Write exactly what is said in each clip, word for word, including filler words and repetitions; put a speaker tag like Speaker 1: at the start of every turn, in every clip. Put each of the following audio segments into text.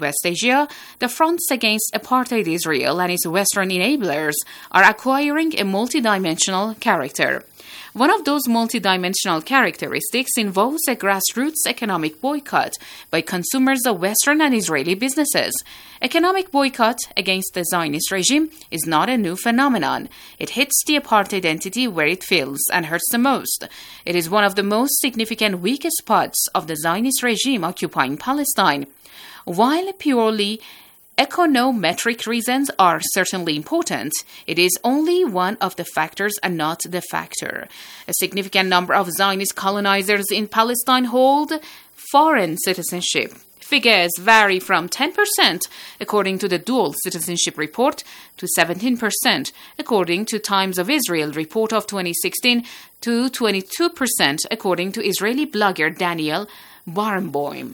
Speaker 1: West Asia, the fronts against apartheid Israel and its Western enablers are acquiring a multidimensional character. One of those multidimensional characteristics involves a grassroots economic boycott by consumers of Western and Israeli businesses. Economic boycott against the Zionist regime is not a new phenomenon. It hits the apartheid entity where it feels and hurts the most. It is one of the most significant weakest spots of the Zionist regime occupying Palestine. While purely econometric reasons are certainly important, it is only one of the factors and not the factor. A significant number of Zionist colonizers in Palestine hold foreign citizenship. Figures vary from ten percent, according to the Dual Citizenship Report, to seventeen percent, according to Times of Israel report of twenty sixteen, to twenty-two percent, according to Israeli blogger Daniel Barenboim.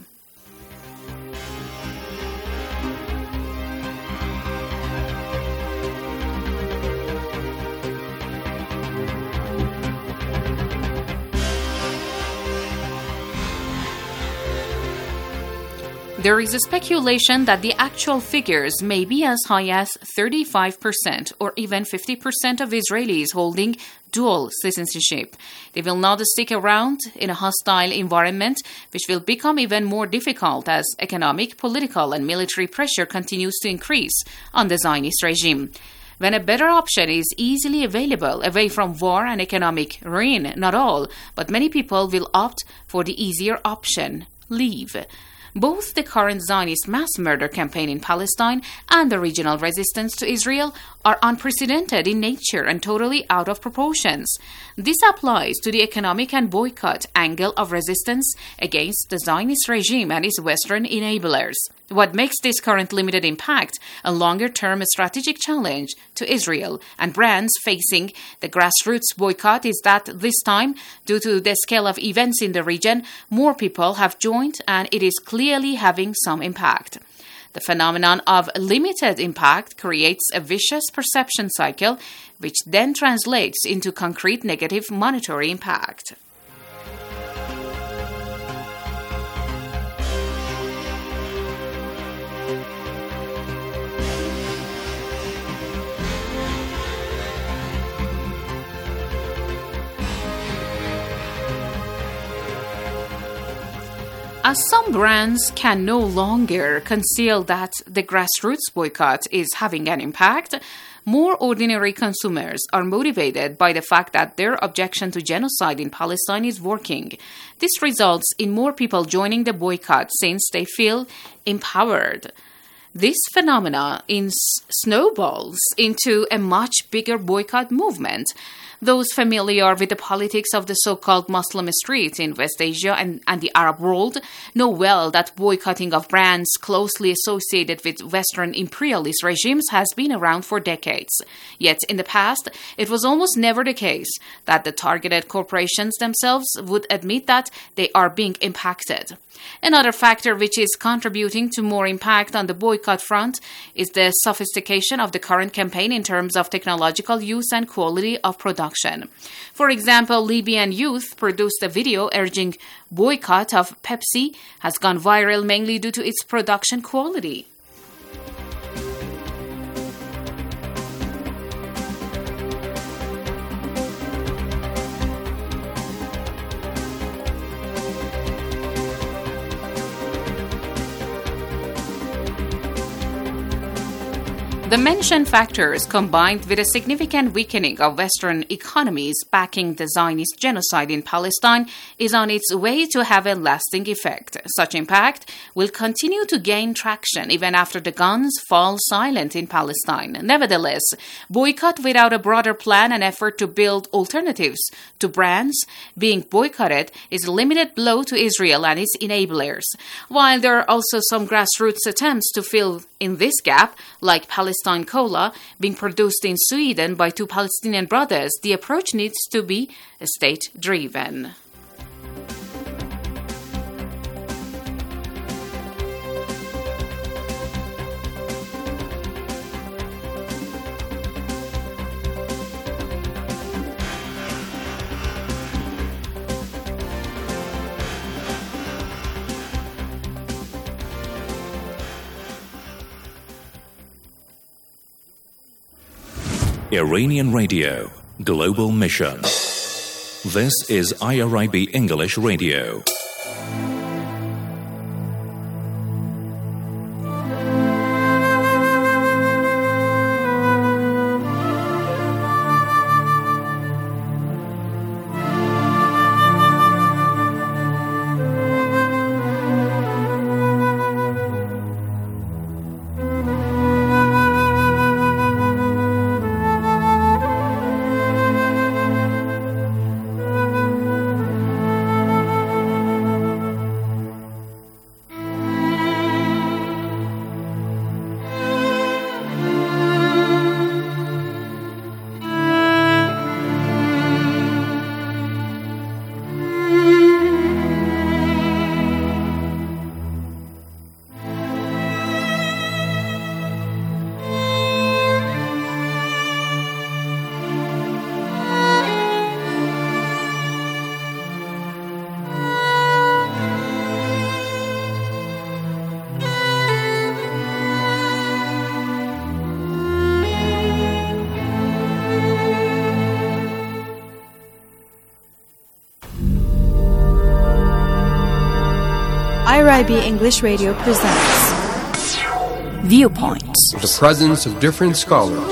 Speaker 1: There is a speculation that the actual figures may be as high as thirty-five percent or even fifty percent of Israelis holding dual citizenship. They will not stick around in a hostile environment, which will become even more difficult as economic, political, and military pressure continues to increase on the Zionist regime. When a better option is easily available, away from war and economic ruin, not all, but many people will opt for the easier option, leave. Both the current Zionist mass murder campaign in Palestine and the regional resistance to Israel are unprecedented in nature and totally out of proportions. This applies to the economic and boycott angle of resistance against the Zionist regime and its Western enablers. What makes this current limited impact a longer-term strategic challenge to Israel and brands facing the grassroots boycott is that this time, due to the scale of events in the region, more people have joined and it is clearly having some impact. The phenomenon of limited impact creates a vicious perception cycle, which then translates into concrete negative monetary impact. As some brands can no longer conceal that the grassroots boycott is having an impact, more ordinary consumers are motivated by the fact that their objection to genocide in Palestine is working. This results in more people joining the boycott since they feel empowered. This phenomena in snowballs into a much bigger boycott movement. Those familiar with the politics of the so-called Muslim street in West Asia and, and the Arab world know well that boycotting of brands closely associated with Western imperialist regimes has been around for decades. Yet in the past, it was almost never the case that the targeted corporations themselves would admit that they are being impacted. Another factor which is contributing to more impact on the boycott front is the sophistication of the current campaign in terms of technological use and quality of production. For example, Libyan youth produced a video urging boycott of Pepsi has gone viral mainly due to its production quality. The mentioned factors, combined with a significant weakening of Western economies backing the Zionist genocide in Palestine, is on its way to have a lasting effect. Such impact will continue to gain traction even after the guns fall silent in Palestine. Nevertheless, boycott without a broader plan and effort to build alternatives to brands being boycotted is a limited blow to Israel and its enablers. While there are also some grassroots attempts to fill in this gap, like Palestine Cola being produced in Sweden by two Palestinian brothers, the approach needs to be state-driven.
Speaker 2: Iranian Radio, Global Mission. This is I R I B English Radio.
Speaker 3: I R I B English Radio presents Viewpoints.
Speaker 4: The presence of different scholars.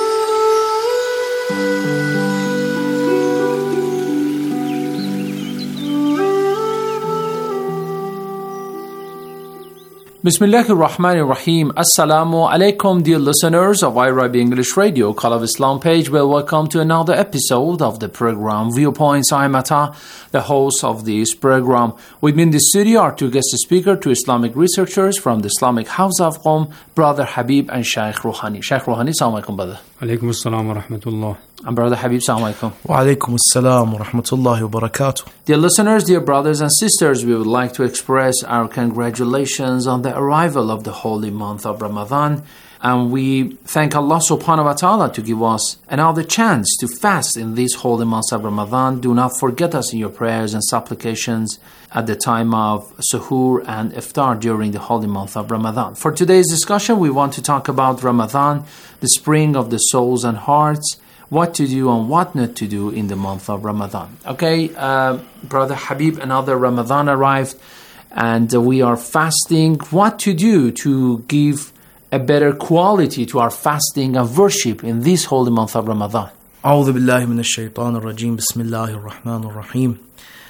Speaker 5: Bismillahir Rahmanir Rahim. Assalamu alaikum, dear listeners of I R I B English Radio, Call of Islam page. Well, welcome to another episode of the program Viewpoints. I'm Ata, the host of this program. With me in the studio are two guest speakers, two Islamic researchers from the Islamic House of Qom, Brother Habib and Shaykh Rouhani. Shaykh Rouhani, assalamu alaikum, brother.
Speaker 6: Alaikum assalam wa rahmatullah.
Speaker 5: And Brother Habib, assalamu alaikum.
Speaker 7: Wa alaikum assalam wa rahmatullahi wa barakatuh.
Speaker 5: Dear listeners, dear brothers and sisters, we would like to express our congratulations on the arrival of the holy month of Ramadan. And we thank Allah subhanahu wa ta'ala to give us another chance to fast in these holy months of Ramadan. Do not forget us in your prayers and supplications at the time of suhoor and iftar during the holy month of Ramadan. For today's discussion, we want to talk about Ramadan, the spring of the souls and hearts, what to do and what not to do in the month of Ramadan. Okay, uh, Brother Habib, another Ramadan arrived and uh, we are fasting. What to do to give a better quality to our fasting and worship in this holy month of Ramadan?
Speaker 7: A'udhu billahi minash shaitanir rajim. Bismillahir rahmanir rahim.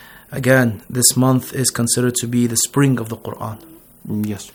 Speaker 7: Again, this month is considered to be the spring of the Quran.
Speaker 5: Yes.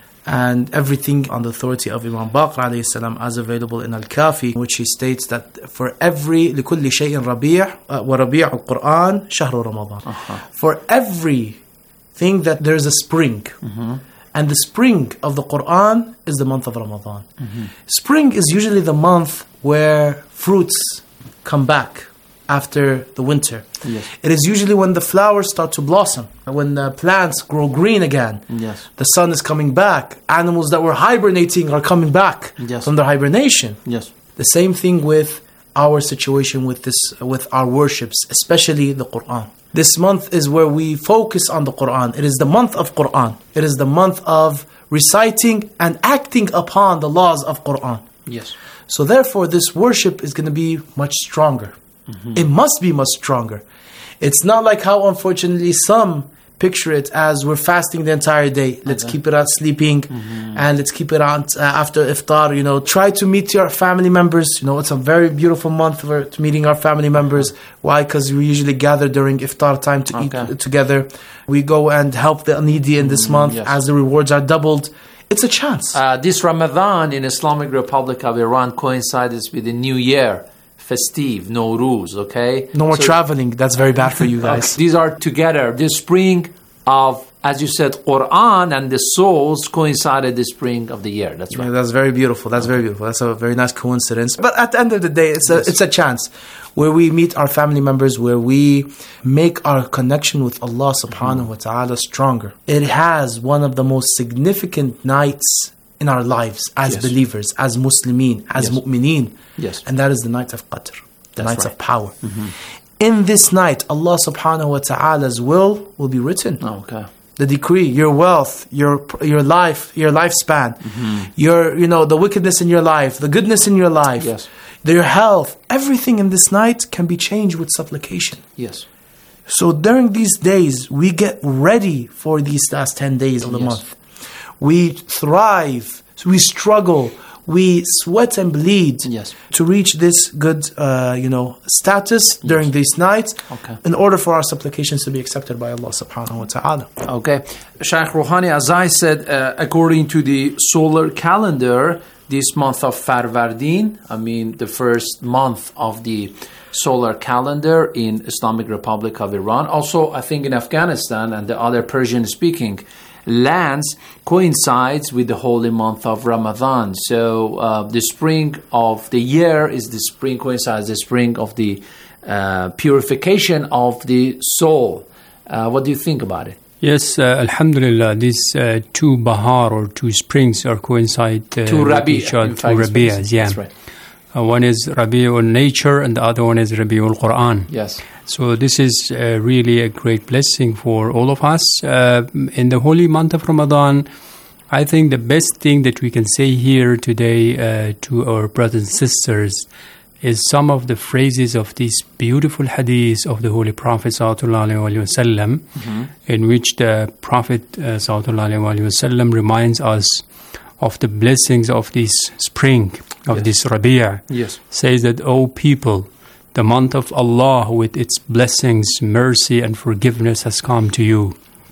Speaker 7: And everything on the authority of Imam Baqir alayhi salam as available in Al-Kafi, which he states that for every لِكُلِّ شَيْءٍ رَبِيعٍ وَرَبِيعُ الْقُرْآنِ شَهْرُ رَمَضَانِ.
Speaker 5: Uh-huh.
Speaker 7: For everything that there is a spring. Mm-hmm. And the spring of the Quran is the month of Ramadan. Mm-hmm. Spring is usually the month where fruits come back after the winter.
Speaker 5: Yes.
Speaker 7: It is usually when the flowers start to blossom, when the plants grow green again.
Speaker 5: Yes.
Speaker 7: The sun is coming back. Animals that were hibernating are coming back
Speaker 5: yes.
Speaker 7: from their hibernation.
Speaker 5: Yes.
Speaker 7: The same thing with our situation with this, with our worships, especially the Quran. This month is where we focus on the Quran. It is the month of Quran. It is the month of reciting and acting upon the laws of Quran.
Speaker 5: Yes.
Speaker 7: So therefore, this worship is going to be much stronger. Mm-hmm. It must be much stronger. It's not like how, unfortunately, some picture it as we're fasting the entire day. Let's okay. keep it out sleeping, mm-hmm. and let's keep it out uh, after iftar. You know, try to meet your family members. You know, it's a very beautiful month for meeting our family members. Why? Because we usually gather during iftar time to okay. eat together. We go and help the needy in this mm-hmm. month yes. as the rewards are doubled. It's a chance.
Speaker 5: Uh, this Ramadan in Islamic Republic of Iran coincides with the New Year. Festive, Nowruz, okay?
Speaker 7: No more
Speaker 5: so,
Speaker 7: traveling. That's very bad for you guys.
Speaker 5: These are together. The spring of, as you said, Quran and the souls coincided the spring of the year. That's right.
Speaker 7: Yeah, that's very beautiful. That's very beautiful. That's a very nice coincidence. But at the end of the day, it's a, yes. it's a chance where we meet our family members, where we make our connection with Allah subhanahu mm-hmm. wa ta'ala stronger. It has one of the most significant nights in our lives as yes. believers, as Muslimin, as yes. mu'mineen.
Speaker 5: Yes.
Speaker 7: And that is the night of Qadr, the night
Speaker 5: right.
Speaker 7: of power.
Speaker 5: Mm-hmm.
Speaker 7: In this night, Allah subhanahu wa ta'ala's will will be written.
Speaker 5: Oh, okay.
Speaker 7: The decree, your wealth, your your life, your lifespan, mm-hmm. your, you know, the wickedness in your life, the goodness in your life,
Speaker 5: yes.
Speaker 7: their health, everything in this night can be changed with supplication.
Speaker 5: Yes.
Speaker 7: So during these days, we get ready for these last ten days of the
Speaker 5: Yes.
Speaker 7: month. We thrive, we struggle, we sweat and bleed
Speaker 5: Yes.
Speaker 7: to reach this good, uh, you know, status during these nights,
Speaker 5: Okay.
Speaker 7: in order for our supplications to be accepted by Allah subhanahu wa ta'ala.
Speaker 5: Okay. Shaykh Rouhani, as I said, uh, according to the solar calendar, this month of Farvardin, I mean the first month of the solar calendar in Islamic Republic of Iran, also I think in Afghanistan and the other Persian-speaking lands, coincides with the holy month of Ramadan. So uh, the spring of the year is the spring, coincides the spring of the uh, purification of the soul. Uh, what do you think about it?
Speaker 6: Yes, uh, Alhamdulillah, these uh, two Bahar or two springs are coincide uh,
Speaker 5: Two
Speaker 6: with
Speaker 5: Rabi',
Speaker 6: each other.
Speaker 5: in
Speaker 6: Two
Speaker 5: fact,
Speaker 6: Rabi'as, yeah.
Speaker 5: That's right.
Speaker 6: Uh, one is Rabi'ul Nature and the other one is Rabi'ul Quran.
Speaker 5: Yes.
Speaker 6: So this is uh, really a great blessing for all of us. Uh, in the holy month of Ramadan, I think the best thing that we can say here today uh, to our brothers and sisters is some of the phrases of these beautiful hadiths of the Holy Prophet sallallahu alaihi wasallam, mm-hmm. in which the Prophet uh, sallallahu alaihi wasallam reminds us of the blessings of this spring, of
Speaker 5: yes.
Speaker 6: this Rabi'ah.
Speaker 5: Yes.
Speaker 6: Says that, O people, the month of Allah with its blessings, mercy and forgiveness has come to you.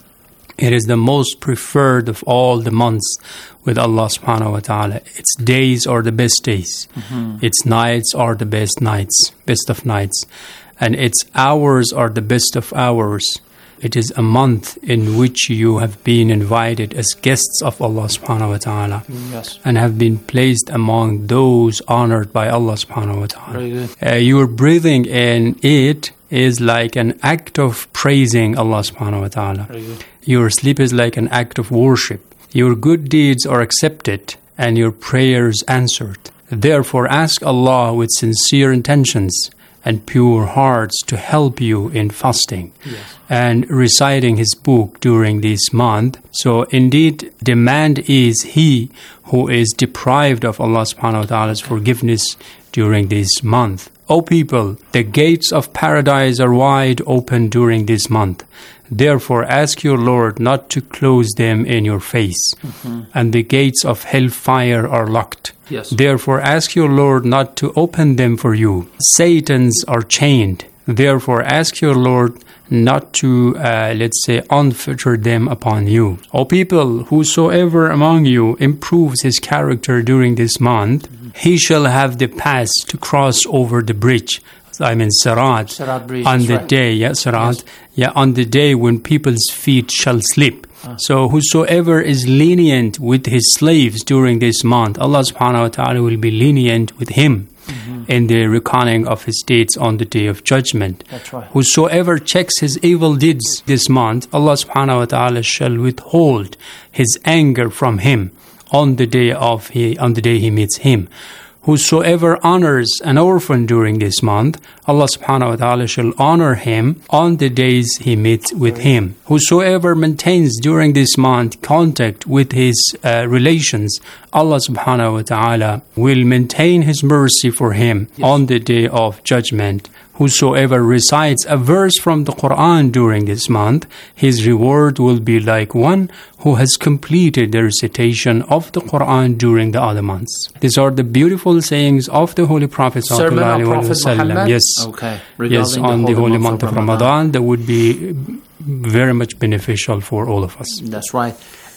Speaker 6: It is the most preferred of all the months with Allah subhanahu wa ta'ala. Its days are the best days. Mm-hmm. Its nights are the best nights, best of nights. And its hours are the best of hours. It is a month in which you have been invited as guests of Allah subhanahu wa ta'ala.
Speaker 5: Yes.
Speaker 6: And have been placed among those honored by Allah subhanahu wa ta'ala.
Speaker 5: Very good.
Speaker 6: Uh, your breathing in it is like an act of praising Allah subhanahu wa ta'ala.
Speaker 5: Very good.
Speaker 6: Your sleep is like an act of worship. Your good deeds are accepted and your prayers answered. Therefore, ask Allah with sincere intentions and pure hearts to help you in fasting
Speaker 5: yes.
Speaker 6: and reciting His book during this month. So indeed, demand is he who is deprived of Allah subhanahu wa ta'ala's forgiveness during this month. O people, the gates of paradise are wide open during this month. Therefore, ask your Lord not to close them in your face. Mm-hmm. And the gates of hellfire are locked.
Speaker 5: Yes.
Speaker 6: Therefore, ask your Lord not to open them for you. Satans are chained. Therefore, ask your Lord not to, uh, let's say, unfetter them upon you. O people, whosoever among you improves his character during this month, mm-hmm. he shall have the pass to cross over the bridge. I mean, Sirat,
Speaker 5: Sirat bridge,
Speaker 6: on the
Speaker 5: right.
Speaker 6: day, yeah, Sirat,
Speaker 5: yes.
Speaker 6: yeah, on the day when people's feet shall slip. Uh. So whosoever is lenient with his slaves during this month, Allah subhanahu wa ta'ala will be lenient with him mm-hmm. in the reckoning of his deeds on the day of judgment.
Speaker 5: That's right.
Speaker 6: Whosoever checks his evil deeds this month, Allah subhanahu wa ta'ala shall withhold his anger from him on the day of he on the day he meets him. Whosoever honors an orphan during this month, Allah subhanahu wa ta'ala shall honor him on the days he meets with him. Whosoever maintains during this month contact with his uh, relations, Allah subhanahu wa ta'ala will maintain his mercy for him yes. on the day of judgment. Whosoever recites a verse from the Quran during this month, his reward will be like one who has completed the recitation of the Quran during the other months. These are the beautiful sayings of the Holy Prophet
Speaker 5: Sermon on Prophet Muhammad?
Speaker 6: Yes,
Speaker 5: okay.
Speaker 6: yes, on the holy month of Ramadan, Ramadan, that would be very much beneficial for all of us.
Speaker 5: That's right.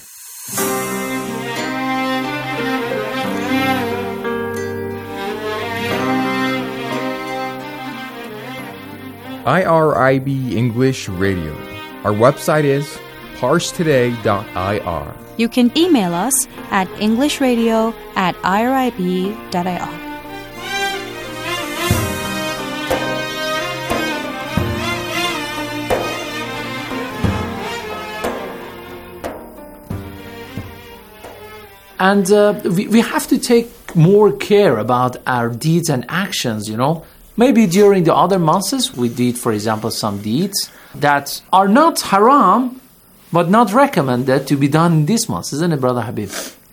Speaker 8: I R I B English Radio. Our website is parse today dot I R.
Speaker 3: You can email us at englishradio at I R I B dot I R.
Speaker 5: And uh, we, we have to take more care about our deeds and actions, you know. Maybe during the other months, we did, for example, some deeds that are not haram, but not recommended to be done in this month, isn't it, Brother Habib?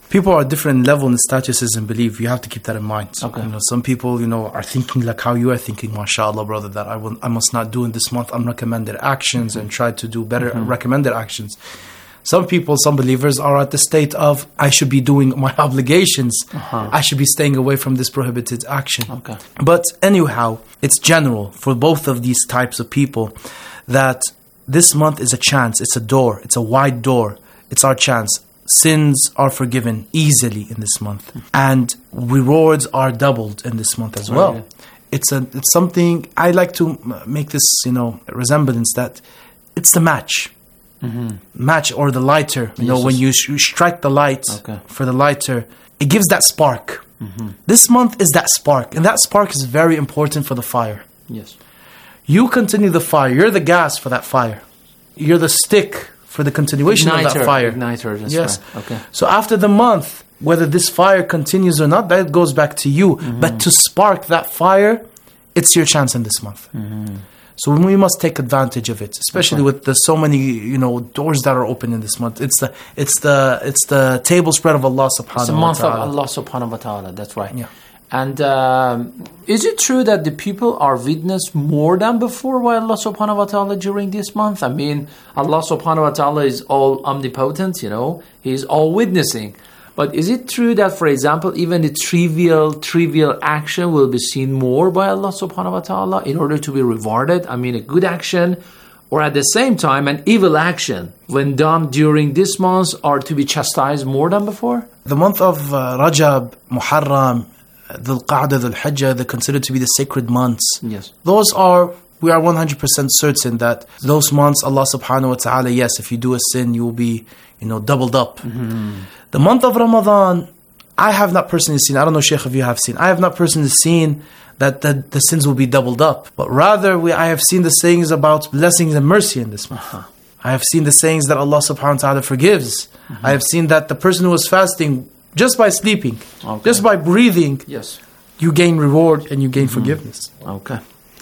Speaker 7: People are different in level and statuses and belief. You have to keep that in mind.
Speaker 5: Okay.
Speaker 7: You know, some people, you know, are thinking like how you are thinking, mashallah, brother, that I will, I must not do in this month unrecommended actions mm-hmm. and try to do better mm-hmm. recommended actions. Some people, some believers are at the state of, I should be doing my obligations. Uh-huh. I should be staying away from this prohibited action.
Speaker 5: Okay.
Speaker 7: But anyhow, it's general for both of these types of people that this month is a chance. It's a door. It's a wide door. It's our chance. Sins are forgiven easily in this month. And rewards are doubled in this month as well. Right. It's a it's something, I like to make this, you know, resemblance that it's the match. Mm-hmm. Match or the lighter. You yes, know, when you, sh- you strike the light okay. for the lighter, it gives that spark. Mm-hmm. This month is that spark. And that spark is very important for the fire.
Speaker 5: Yes.
Speaker 7: You continue the fire. You're the gas for that fire. You're the stick for the continuation
Speaker 5: igniter,
Speaker 7: of that fire.
Speaker 5: Igniter, that's
Speaker 7: yes.
Speaker 5: Right. Okay.
Speaker 7: So after the month, whether this fire continues or not, that goes back to you. Mm-hmm. But to spark that fire, it's your chance in this month. Mm-hmm. So we must take advantage of it, especially okay. with the so many, you know, doors that are open in this month. It's the it's the it's the table spread of Allah subhanahu wa ta'ala.
Speaker 5: It's the month of Allah subhanahu wa ta'ala. That's right.
Speaker 7: Yeah.
Speaker 5: And um, is it true that the people are witnessed more than before by Allah subhanahu wa ta'ala during this month? I mean, Allah subhanahu wa ta'ala is all omnipotent, you know, He is all witnessing. But is it true that, for example, even the trivial, trivial action will be seen more by Allah subhanahu wa ta'ala in order to be rewarded? I mean, a good action, or at the same time, an evil action, when done during this month, are to be chastised more than before?
Speaker 7: The month of uh, Rajab, Muharram, Dhul Qa'dah, Dhul Hijjah, they're considered to be the sacred months.
Speaker 5: Yes.
Speaker 7: Those are, we are one hundred percent certain that those months, Allah subhanahu wa ta'ala, yes, if you do a sin, you will be, you know, doubled up. Mm-hmm. The month of Ramadan, I have not personally seen, I don't know, Shaykh, if you have seen, I have not personally seen that the, the sins will be doubled up. But rather, we, I have seen the sayings about blessings and mercy in this month. Uh-huh. I have seen the sayings that Allah subhanahu wa ta'ala forgives. Mm-hmm. I have seen that the person who was fasting, just by sleeping, okay. just by breathing,
Speaker 5: yes, you
Speaker 7: gain reward and you gain mm-hmm. forgiveness.
Speaker 5: Okay.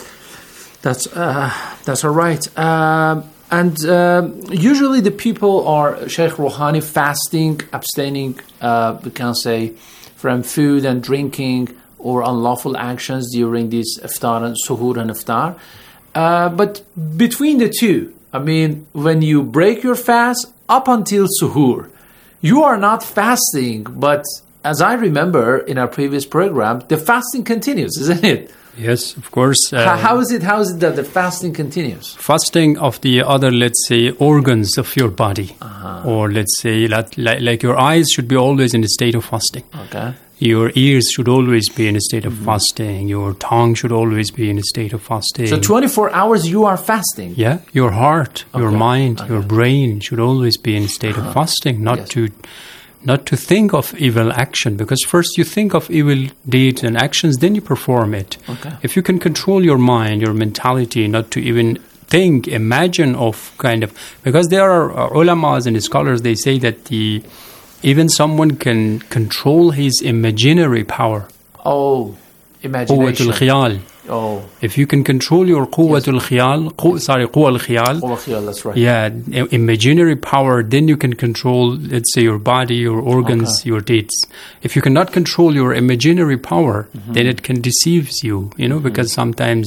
Speaker 5: That's, uh, that's all right. Um, And uh, usually the people are, Shaykh Rouhani, fasting, abstaining, uh, we can say, from food and drinking or unlawful actions during this iftar and suhoor and iftar. Uh, but between the two, I mean, when you break your fast up until suhoor, you are not fasting, but as I remember in our previous program, the fasting continues, isn't it?
Speaker 6: Yes, of course.
Speaker 5: Uh, how, how is it? How is it that the fasting continues?
Speaker 6: Fasting of the other, let's say, organs of your body, uh-huh. or let's say, like, like, like your eyes should be always in a state of fasting.
Speaker 5: Okay.
Speaker 6: Your ears should always be in a state of mm-hmm. fasting. Your tongue should always be in a state of fasting.
Speaker 5: So twenty-four hours you are fasting.
Speaker 6: Yeah, your heart, okay. your mind, okay. your brain should always be in a state uh-huh. of fasting, not
Speaker 5: yes.
Speaker 6: to. Not to think of evil action, because first you think of evil deeds and actions, then you perform it.
Speaker 5: Okay.
Speaker 6: If you can control your mind, your mentality, not to even think, imagine of kind of, because there are uh, ulamas and scholars, they say that the even someone can control his imaginary power.
Speaker 5: Oh, imagination.
Speaker 6: Quwwatul khiyal.
Speaker 5: Oh.
Speaker 6: If you can control your quwwatul yes. khiyal, qu- sorry, quwwa al-khiyal.
Speaker 5: Quwwa al-khiyal, that's right.
Speaker 6: Yeah, imaginary power, then you can control, let's say, your body, your organs, okay. your deeds. If you cannot control your imaginary power, mm-hmm. then it can deceive you, you know, mm-hmm. because sometimes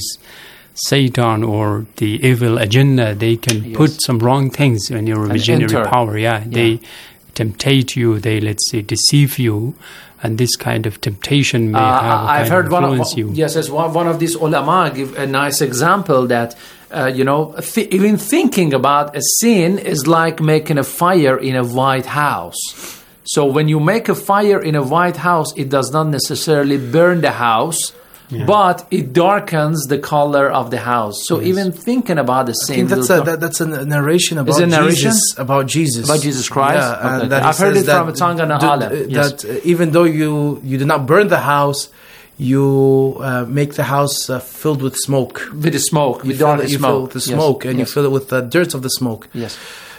Speaker 6: Satan or the evil agenda, they can yes. put some wrong things in your imaginary power. Yeah, yeah, they temptate you, they, let's say, deceive you. And this kind of temptation may
Speaker 5: uh,
Speaker 6: have
Speaker 5: I've heard one of,
Speaker 6: you.
Speaker 5: Yes, as one, one of these ulama give a nice example that, uh, you know, th- even thinking about a sin is like making a fire in a white house. So when you make a fire in a white house, it does not necessarily burn the house, yeah. but it darkens the color of the house. So yes. even thinking about the sin,
Speaker 7: I think that's a, that, that's a narration about
Speaker 5: a narration?
Speaker 7: Jesus. About Jesus,
Speaker 5: about Jesus Christ.
Speaker 7: Yeah,
Speaker 5: okay.
Speaker 7: and that
Speaker 5: I've heard it
Speaker 7: that
Speaker 5: from a tongue and a alim.
Speaker 7: That yes. uh, even though you you did not burn the house, you uh, make the house uh, filled with smoke.
Speaker 5: With the smoke,
Speaker 7: you
Speaker 5: with
Speaker 7: dark
Speaker 5: smoke.
Speaker 7: You fill it with the smoke,
Speaker 5: yes.
Speaker 7: and
Speaker 5: yes.
Speaker 7: you fill it with the dirt of the smoke.
Speaker 5: Yes.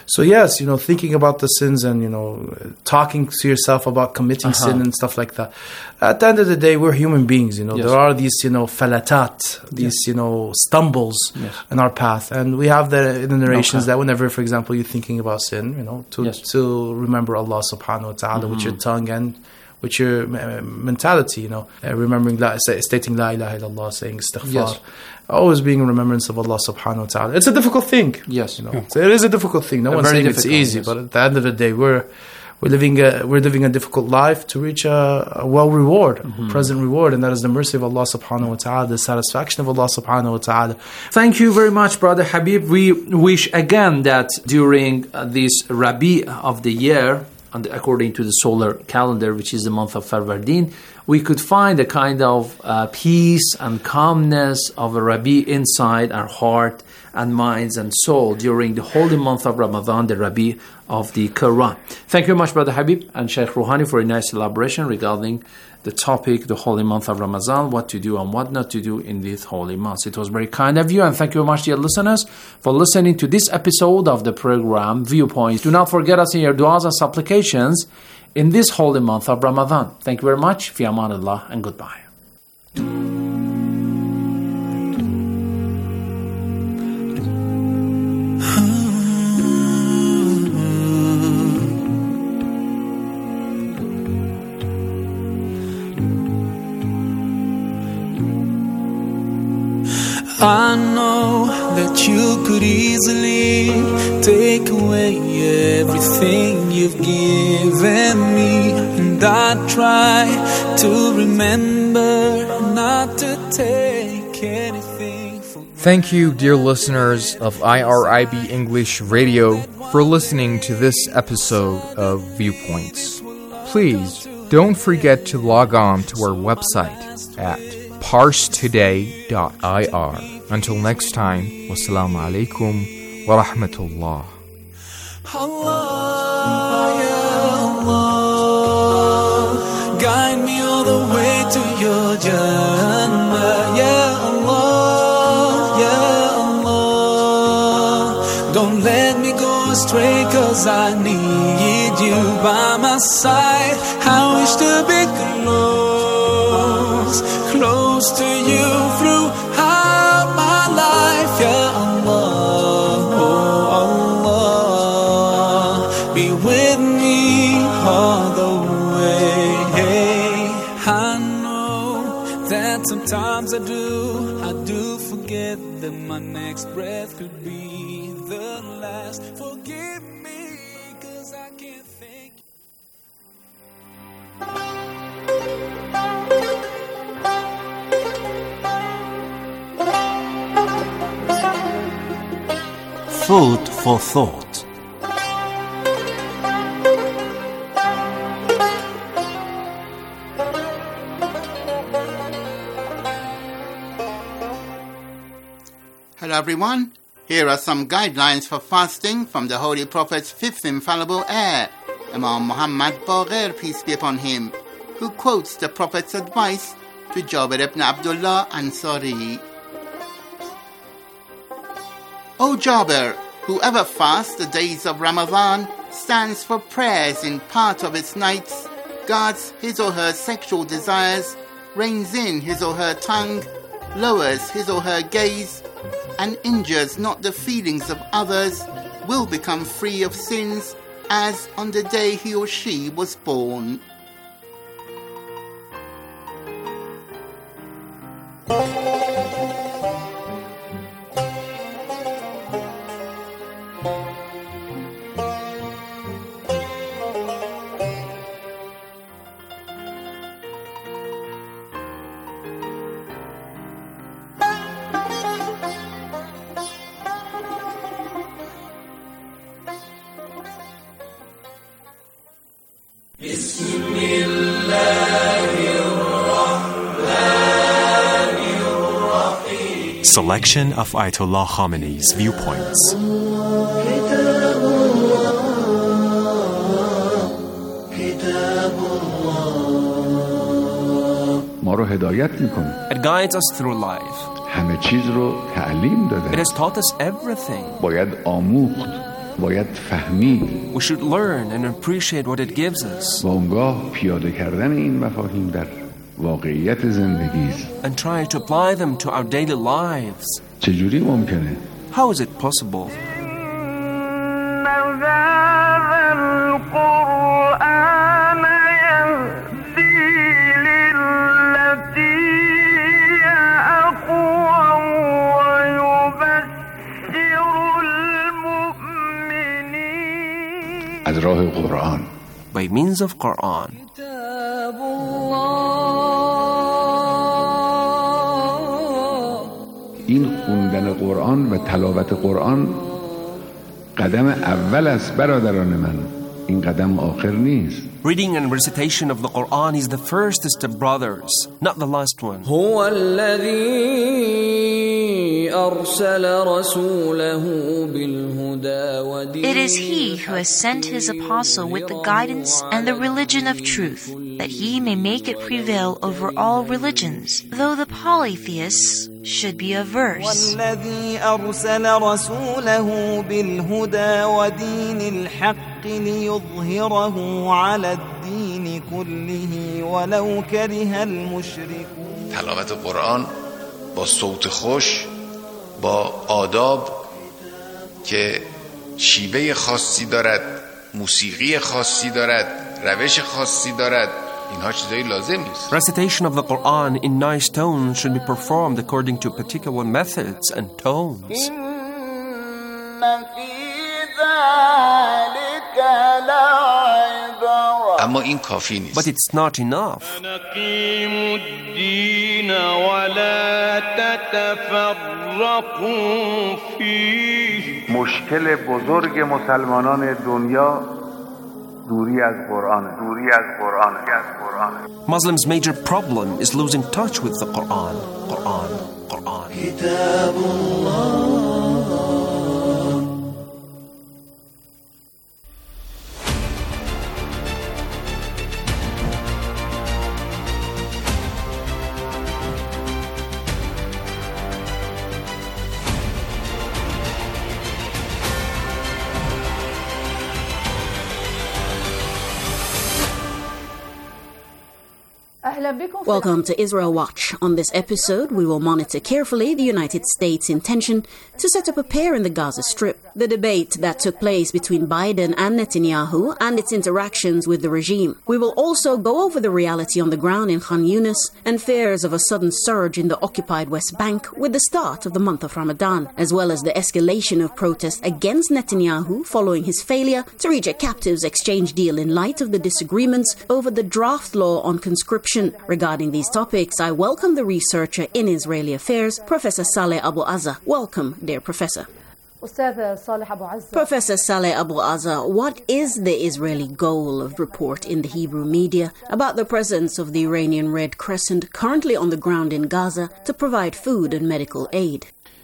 Speaker 7: So yes, you know, thinking about the sins and, you know, talking to yourself about committing
Speaker 5: Uh-huh.
Speaker 7: sin and stuff like that. At the end of the day, we're human beings, you know.
Speaker 5: Yes.
Speaker 7: There are these, you know, falatat, these, you know, stumbles
Speaker 5: Yes.
Speaker 7: in our path. And we have the, in the narrations
Speaker 5: Okay.
Speaker 7: that whenever, for example, you're thinking about sin, you know, to,
Speaker 5: Yes.
Speaker 7: to remember Allah subhanahu wa ta'ala with your tongue and with your uh, mentality, you know, uh, remembering, la, say, stating La ilaha illallah, saying istighfar.
Speaker 5: Yes.
Speaker 7: Always being in remembrance of Allah subhanahu wa ta'ala. It's a difficult thing.
Speaker 5: Yes.
Speaker 7: You know, so it is a difficult thing. No
Speaker 5: A
Speaker 7: one's
Speaker 5: very
Speaker 7: saying it's
Speaker 5: difficult,
Speaker 7: easy,
Speaker 5: yes.
Speaker 7: but at the end of the day, we're we're living a we're living a difficult life to reach a, a well reward,
Speaker 5: Mm-hmm.
Speaker 7: a present reward, and that is the mercy of Allah subhanahu wa ta'ala, the satisfaction of Allah subhanahu wa ta'ala.
Speaker 5: Thank you very much, Brother Habib. We wish again that during uh, this Rabi of the year, and according to the solar calendar, which is the month of Farvardin, we could find a kind of uh, peace and calmness of a Rabi inside our heart and minds and soul during the holy month of Ramadan, the Rabi of the Quran. Thank you very much, Brother Habib and Sheikh Rouhani, for a nice elaboration regarding the topic, the holy month of Ramadan, what to do and what not to do in this holy month. It was very kind of you, and thank you very much, dear listeners, for listening to this episode of the program Viewpoints. Do not forget us in your du'as and supplications in this holy month of Ramadan. Thank you very much. Fi amanillah, and goodbye.
Speaker 9: I know that you could easily take away everything you've given me, and I try to remember not to take anything for
Speaker 8: Thank you, dear listeners of I R I B English Radio, for listening to this episode of Viewpoints. Please don't forget to log on to our website at parse today dot I R. Until next time, wassalamu alaikum wa rahmatullah.
Speaker 9: Allah, ya Allah, guide me all the way to your Jannah, ya Allah, ya Allah. Don't let me go astray, 'cause I need you by my side. I wish to be close, close to you throughout my life, ya Allah, oh Allah, be with me all the way. I know that sometimes I do, I do forget that my next breath could be the last. Forgive me, 'cause I can't think.
Speaker 10: Food for thought.
Speaker 11: Hello everyone, here are some guidelines for fasting from the Holy Prophet's fifth infallible heir, Imam Muhammad Baqir, peace be upon him, who quotes the Prophet's advice to Jabir ibn Abdullah Ansari. O Jabir, whoever fasts the days of Ramadan stands for prayers in part of its nights, guards his or her sexual desires, reins in his or her tongue, lowers his or her gaze, and injures not the feelings of others, will become free of sins as on the day he or she was born.
Speaker 12: Selection of Ayatollah Khamenei's viewpoints.
Speaker 13: ما رو هدایت میکنه.
Speaker 14: It guides us through life.
Speaker 13: همه چیز رو تعلیم داده.
Speaker 14: It has taught us everything.
Speaker 13: باید آموخت. باید فهمید.
Speaker 14: We should learn and appreciate what it gives us.
Speaker 13: و اونگاه پیاده کردن این مفاهیم در واقعیت زندگی است.
Speaker 14: And try to apply them to our daily lives.
Speaker 13: چجوری ممکنه؟
Speaker 14: How is it possible?
Speaker 13: از راه قرآن.
Speaker 14: By means of Quran.
Speaker 13: این خوندن قرآن و تلاوت قرآن قدم اول است برادران من. این قدم آخر نیست.
Speaker 14: Reading and recitation of the Quran is the first step, brothers, not the last one.
Speaker 15: هو الذي أرسل رسوله بالهدى ودين.
Speaker 16: It is He who has sent His apostle with the guidance and the religion of truth, that He may make it prevail over all religions, though the polytheists should be averse.
Speaker 17: والذي أرسل رسوله بالهدى ودين الحق ليظهره على الدين كله ولو كره المشركون.
Speaker 18: تلاوت قرآن با صوت خوش، با آداب که شیوه خاصی دارد، موسیقی خاصی دارد، روش خاصی دارد، اینها چیزایی لازم نیست.
Speaker 14: Recitation of the Quran in nice tones should be performed according to particular methods and tones.
Speaker 18: اما این کافی نیست.
Speaker 14: But it's not enough.
Speaker 9: نقيم الدين ولا تتفرقوا فيه.
Speaker 19: مشکل بزرگ مسلمانان دنیا دوری از قرآن، دوری از قرآن، از قرآن.
Speaker 14: Muslims' major problem is losing touch with the Quran. Quran, Quran.
Speaker 9: كتاب الله.
Speaker 20: Welcome to Israel Watch. On this episode, we will monitor carefully the United States' intention to set up a pair in the Gaza Strip, the debate that took place between Biden and Netanyahu, and its interactions with the regime. We will also go over the reality on the ground in Khan Yunis and fears of a sudden surge in the occupied West Bank with the start of the month of Ramadan, as well as the escalation of protests against Netanyahu following his failure to reach a captives exchange deal in light of the disagreements over the draft law on conscription. Regarding these topics, I welcome the researcher in Israeli affairs, Professor Saleh Abu Azza. Welcome, dear Professor. Professor Saleh Abu Azza, what is the Israeli goal of report in the Hebrew media about the presence of the Iranian Red Crescent currently on the ground in Gaza to provide food and medical aid?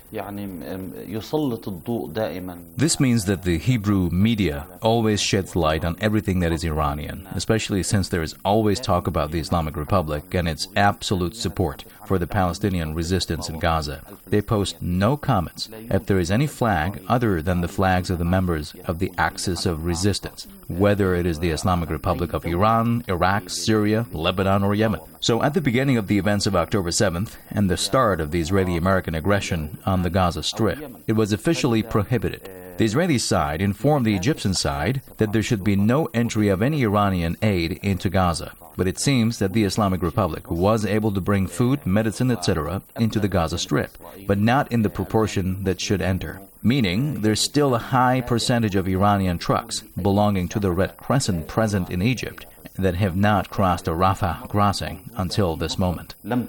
Speaker 21: This means that the Hebrew media always sheds light on everything that is Iranian, especially since there is always talk about the Islamic Republic and its absolute support for the Palestinian resistance in Gaza. They post no comments if there is any flag other than the flags of the members of the Axis of Resistance, whether it is the Islamic Republic of Iran, Iraq, Syria, Lebanon, or Yemen. So at the beginning of the events of October seventh and the start of the Israeli-American aggression on the Gaza Strip, it was officially prohibited. The Israeli side informed the Egyptian side that there should be no entry of any Iranian aid into Gaza. But it seems that the Islamic Republic was able to bring food, medicine, et cetera into the Gaza Strip, but not in the proportion that should enter. Meaning, there's still a high percentage of Iranian trucks belonging to the Red Crescent present in Egypt that have not crossed a Rafah crossing until this moment.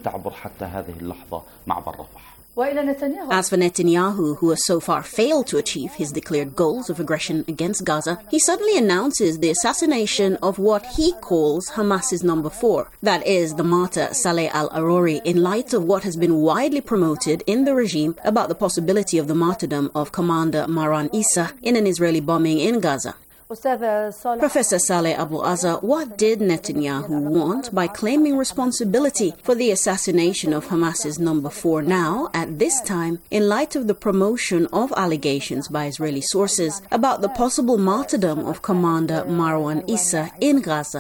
Speaker 20: As for Netanyahu, who has so far failed to achieve his declared goals of aggression against Gaza, he suddenly announces the assassination of what he calls Hamas's number four, that is, the martyr Saleh al-Aruri, in light of what has been widely promoted in the regime about the possibility of the martyrdom of Commander Maran Issa in an Israeli bombing in Gaza. Professor Saleh Abu Azza, what did Netanyahu want by claiming responsibility for the assassination of Hamas's number four now, at this time, in light of the promotion of allegations by Israeli sources about the possible martyrdom of Commander Marwan Issa in Gaza?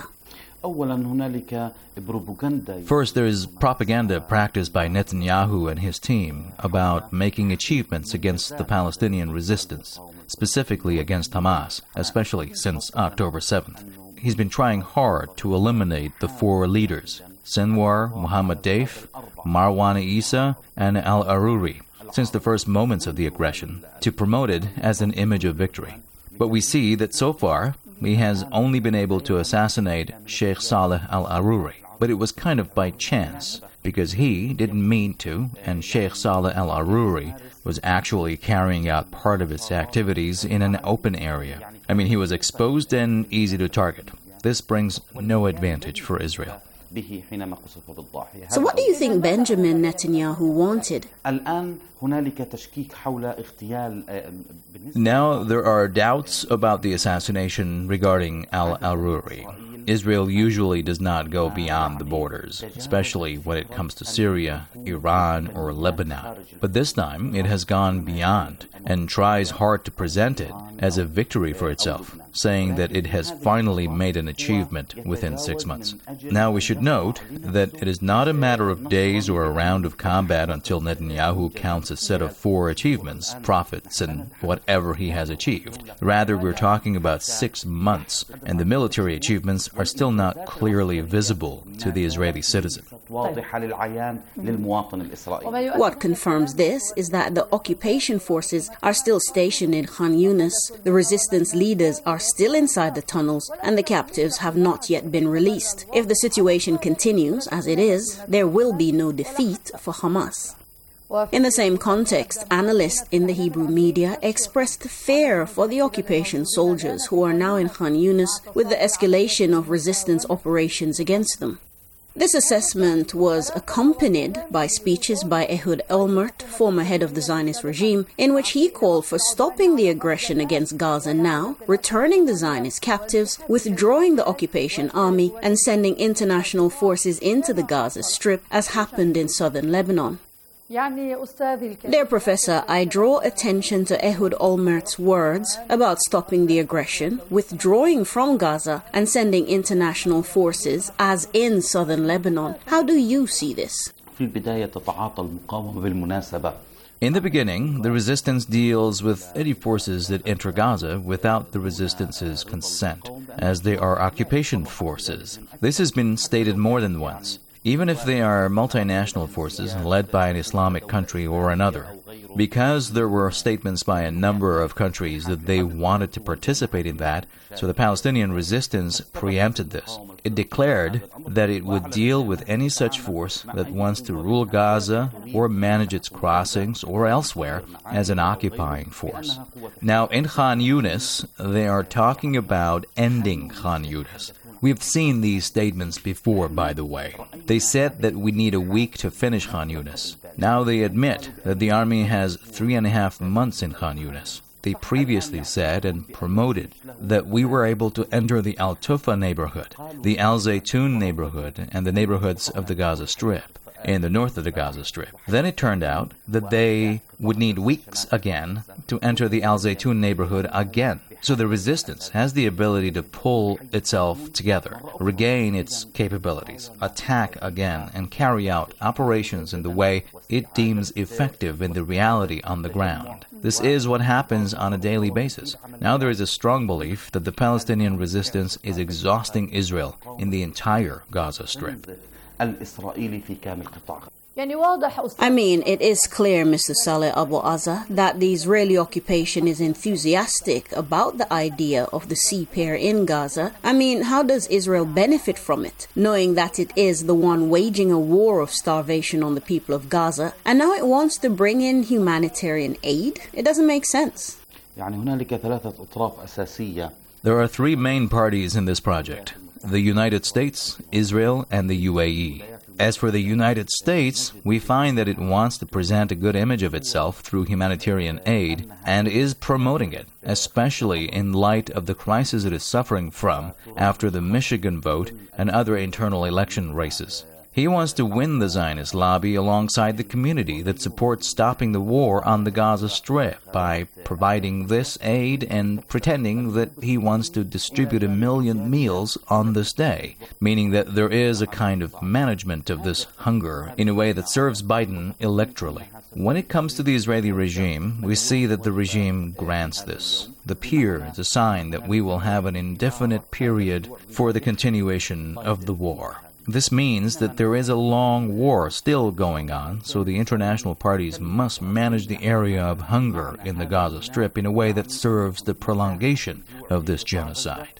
Speaker 21: First, there is propaganda practiced by Netanyahu and his team about making achievements against the Palestinian resistance, specifically against Hamas, especially since October seventh. He's been trying hard to eliminate the four leaders, Sinwar, Muhammad Deif, Marwan Issa, and al-Aruri, since the first moments of the aggression, to promote it as an image of victory. But we see that so far, he has only been able to assassinate Sheikh Saleh al-Aruri. But it was kind of by chance, because he didn't mean to, and Sheikh Saleh al-Aruri was actually carrying out part of his activities in an open area. I mean, he was exposed and easy to target. This brings no advantage for Israel.
Speaker 20: So what do you think Benjamin Netanyahu wanted?
Speaker 21: Now there are doubts about the assassination regarding al-Aruri. Israel usually does not go beyond the borders, especially when it comes to Syria, Iran, or Lebanon. But this time it has gone beyond and tries hard to present it as a victory for itself, saying that it has finally made an achievement within six months. Now we should note that it is not a matter of days or a round of combat until Netanyahu counts a set of four achievements, profits, and whatever he has achieved. Rather, we're talking about six months, and the military achievements are still not clearly visible to the Israeli citizen.
Speaker 20: What confirms this is that the occupation forces are still stationed in Khan Yunis, the resistance leaders are still inside the tunnels, and the captives have not yet been released. If the situation continues as it is, there will be no defeat for Hamas. In the same context, analysts in the Hebrew media expressed fear for the occupation soldiers who are now in Khan Yunis with the escalation of resistance operations against them. This assessment was accompanied by speeches by Ehud Olmert, former head of the Zionist regime, in which he called for stopping the aggression against Gaza now, returning the Zionist captives, withdrawing the occupation army, and sending international forces into the Gaza Strip, as happened in southern Lebanon. Dear Professor, I draw attention to Ehud Olmert's words about stopping the aggression, withdrawing from Gaza, and sending international forces, as in southern Lebanon. How do you see this?
Speaker 21: In the beginning, the resistance deals with any forces that enter Gaza without the resistance's consent, as they are occupation forces. This has been stated more than once. Even if they are multinational forces led by an Islamic country or another. Because there were statements by a number of countries that they wanted to participate in that, so the Palestinian resistance preempted this. It declared that it would deal with any such force that wants to rule Gaza or manage its crossings or elsewhere as an occupying force. Now, in Khan Yunis, they are talking about ending Khan Yunis. We've seen these statements before, by the way. They said that we need a week to finish Khan Yunis. Now they admit that the army has three and a half months in Khan Yunis. They previously said and promoted that we were able to enter the Al-Tufa neighborhood, the Al-Zaytun neighborhood, and the neighborhoods of the Gaza Strip, in the north of the Gaza Strip. Then it turned out that they would need weeks again to enter the Al-Zaytun neighborhood again. So the resistance has the ability to pull itself together, regain its capabilities, attack again, and carry out operations in the way it deems effective in the reality on the ground. This is what happens on a daily basis. Now there is a strong belief that the Palestinian resistance is exhausting Israel in the entire Gaza Strip.
Speaker 20: I mean, it is clear, Mister Saleh Abu Azza, that the Israeli occupation is enthusiastic about the idea of the sea pair in Gaza. I mean, how does Israel benefit from it, knowing that it is the one waging a war of starvation on the people of Gaza, and now it wants to bring in humanitarian aid? It doesn't make sense.
Speaker 21: There are three main parties in this project: the United States, Israel, and the U A E. As for the United States, we find that it wants to present a good image of itself through humanitarian aid and is promoting it, especially in light of the crisis it is suffering from after the Michigan vote and other internal election races. He wants to win the Zionist lobby alongside the community that supports stopping the war on the Gaza Strip by providing this aid and pretending that he wants to distribute a million meals on this day, meaning that there is a kind of management of this hunger in a way that serves Biden electorally. When it comes to the Israeli regime, we see that the regime grants this. The pier is a sign that we will have an indefinite period for the continuation of the war. This means that there is a long war still going on, so the international parties must manage the area of hunger in the Gaza Strip in a way that serves the prolongation of this genocide.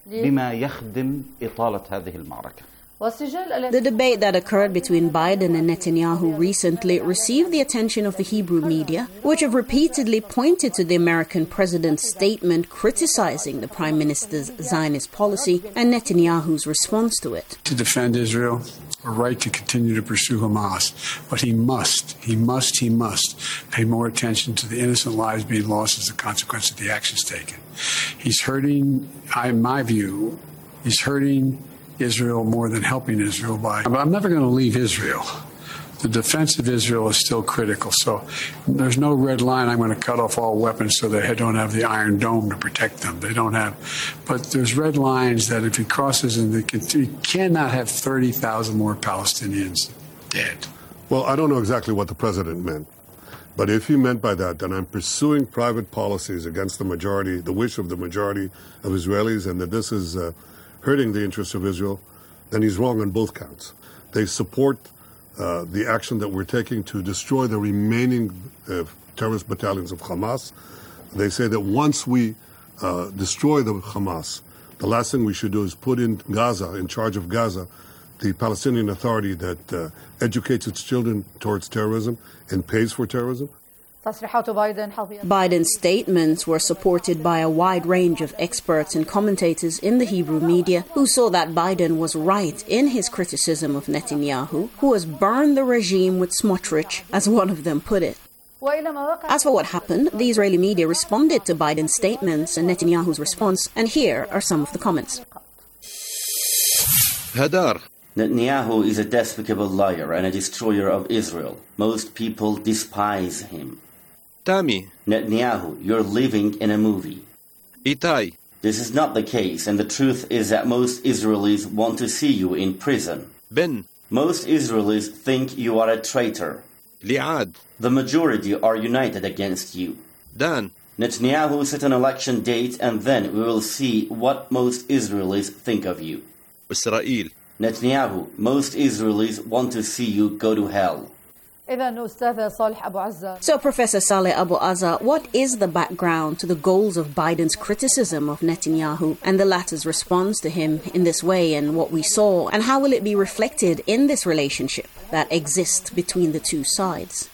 Speaker 20: The debate that occurred between Biden and Netanyahu recently received the attention of the Hebrew media, which have repeatedly pointed to the American president's statement criticizing the prime minister's Zionist policy and Netanyahu's response to it.
Speaker 1: To defend Israel, a right to continue to pursue Hamas, but he must, he must, he must pay more attention to the innocent lives being lost as a consequence of the actions taken. He's hurting, in my view, he's hurting Israel more than helping Israel by. But I'm never going to leave Israel. The defense of Israel is still critical. So there's no red line. I'm going to cut off all weapons so they don't have the Iron Dome to protect them. They don't have. But there's red lines that if he crosses, and he cannot have thirty thousand more Palestinians dead.
Speaker 22: Well, I don't know exactly what the president meant. But if he meant by that, then I'm pursuing private policies against the majority, the wish of the majority of Israelis, and that this is uh, hurting the interests of Israel, then he's wrong on both counts. They support uh, the action that we're taking to destroy the remaining uh, terrorist battalions of Hamas. They say that once we uh, destroy the Hamas, the last thing we should do is put in Gaza, in charge of Gaza, the Palestinian Authority that uh, educates its children towards terrorism and pays for terrorism.
Speaker 20: Biden's statements were supported by a wide range of experts and commentators in the Hebrew media who saw that Biden was right in his criticism of Netanyahu, who has burned the regime with Smotrich, as one of them put it. As for what happened, the Israeli media responded to Biden's statements and Netanyahu's response, and here are some of the comments.
Speaker 23: Hadar. Netanyahu is a despicable liar and a destroyer of Israel. Most people despise him.
Speaker 24: Tami.
Speaker 23: Netanyahu, you're living in a movie.
Speaker 24: Itai.
Speaker 23: This is not the case, and the truth is that most Israelis want to see you in prison.
Speaker 24: Ben.
Speaker 23: Most Israelis think you are a traitor.
Speaker 24: Li'ad.
Speaker 23: The majority are united against you.
Speaker 24: Dan.
Speaker 23: Netanyahu set an election date, and then we will see what most Israelis think of you.
Speaker 24: Israel.
Speaker 23: Netanyahu, most Israelis want to see you go to hell.
Speaker 20: So, Professor Saleh Abu Azza, what is the background to the goals of Biden's criticism of Netanyahu and the latter's response to him in this way and what we saw, and how will it be reflected in this relationship that exists between the two sides?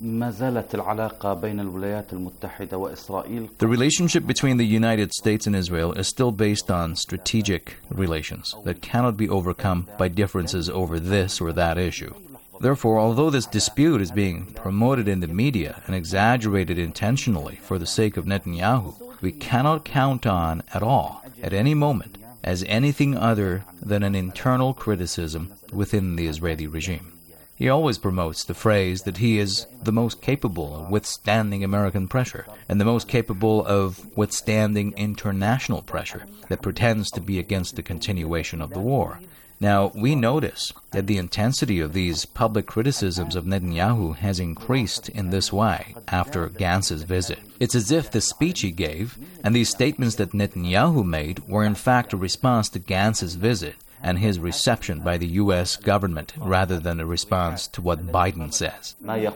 Speaker 21: The relationship between the United States and Israel is still based on strategic relations that cannot be overcome by differences over this or that issue. Therefore, although this dispute is being promoted in the media and exaggerated intentionally for the sake of Netanyahu, we cannot count on at all, at any moment, as anything other than an internal criticism within the Israeli regime. He always promotes the phrase that he is the most capable of withstanding American pressure and the most capable of withstanding international pressure that pretends to be against the continuation of the war. Now, we notice that the intensity of these public criticisms of Netanyahu has increased in this way after Gantz's visit. It's as if the speech he gave and these statements that Netanyahu made were in fact a response to Gantz's visit and his reception by the U S government rather than a response to what Biden says.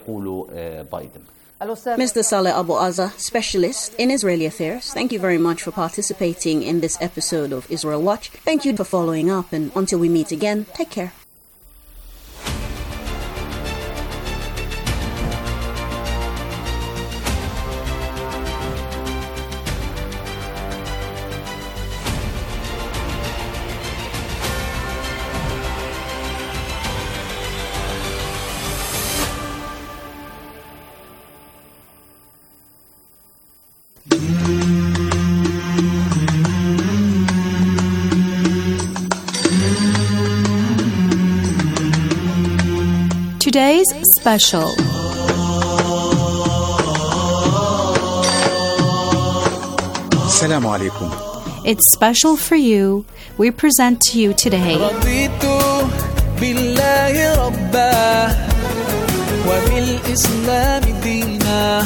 Speaker 20: Mister Saleh Abu Azza, specialist in Israeli affairs, thank you very much for participating in this episode of Israel Watch. Thank you for following up, and until we meet again, take care.
Speaker 2: today's special.
Speaker 3: Assalamu alaikum.
Speaker 2: It's special for you. We present to you today
Speaker 9: رضيت بالله ربا وبالإسلام دينا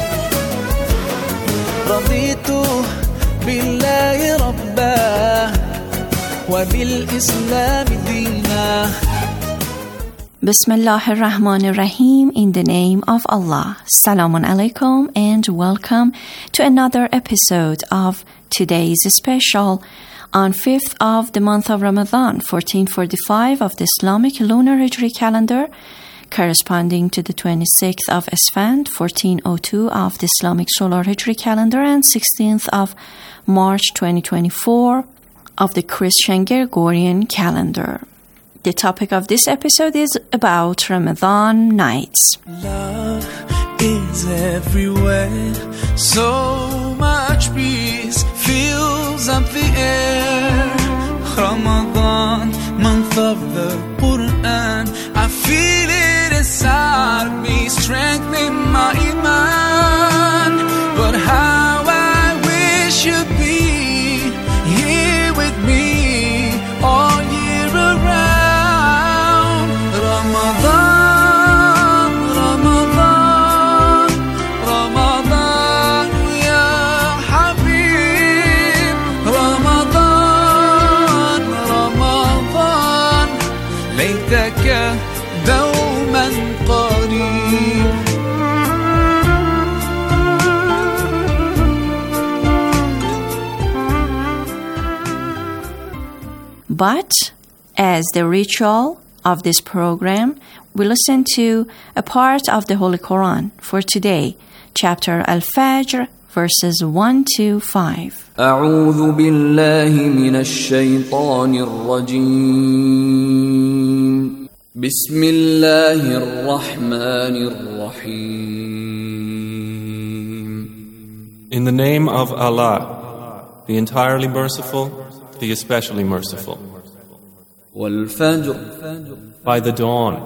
Speaker 9: رضيت بالله ربا وبالإسلام دينا
Speaker 4: Bismillah ar-Rahman ar-Rahim, in the name of Allah. Salamun alaikum and welcome to another episode of today's special on fifth of the month of Ramadan, fourteen forty-five of the Islamic lunar Hijri calendar, corresponding to the twenty-sixth of Esfand, fourteen oh two of the Islamic solar Hijri calendar, and sixteenth of March twenty twenty-four of the Christian Gregorian calendar. The topic of this episode is about Ramadan nights.
Speaker 9: Love is everywhere. So much peace fills up the air. Ramadan, month of the Quran. I feel it inside me, strengthening my iman. But how I wish you'd be here with me all year around. Ramadan, Ramadan, Ramadan, ya Habib. Ramadan, Ramadan, ليتك دوما قريب.
Speaker 4: But as the ritual of this program, we listen to a part of the Holy Quran for today, chapter Al-Fajr, verses one to five.
Speaker 15: أعوذ بالله من الشيطان الرجيم بسم الله الرحمن الرحيم.
Speaker 12: In the name of Allah, the entirely merciful, the especially merciful.
Speaker 15: والفجر
Speaker 12: By the dawn,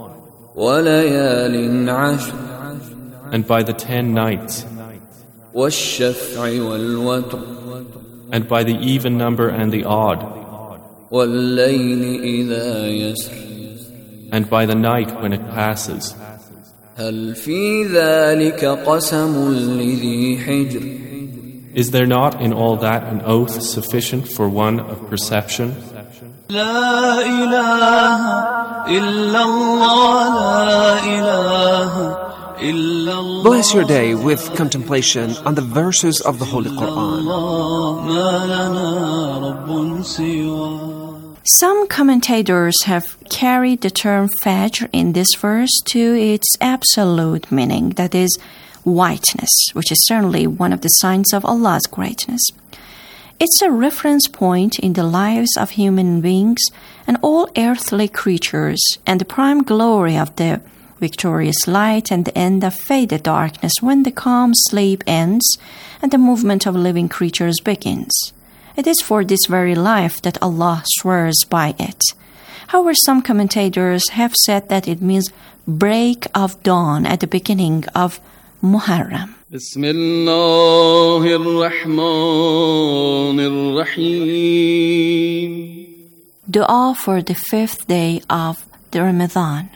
Speaker 15: وليال عشر
Speaker 12: and by the ten nights,
Speaker 15: والشفع والوتر
Speaker 12: and by the even number and the odd,
Speaker 15: والليل إذا يسر
Speaker 12: and by the night when it passes.
Speaker 15: هل في ذلك قسم لذي حجر.
Speaker 12: Is there not in all that an oath sufficient for one of perception?
Speaker 9: لا إله إلا الله لا إله إلا الله.
Speaker 14: Bless your day with contemplation on the verses of the Holy Quran.
Speaker 9: ما لنا رب سواه.
Speaker 4: Some commentators have carried the term Fajr in this verse to its absolute meaning, that is, whiteness, which is certainly one of the signs of Allah's greatness. It's a reference point in the lives of human beings and all earthly creatures, and the prime glory of the victorious light and the end of faded darkness when the calm sleep ends and the movement of living creatures begins. It is for this very life that Allah swears by it. However, some commentators have said that it means break of dawn at the beginning of Muharram.
Speaker 15: بسم الله الرحمن الرحيم.
Speaker 4: Dua for the fifth day of the Ramadan.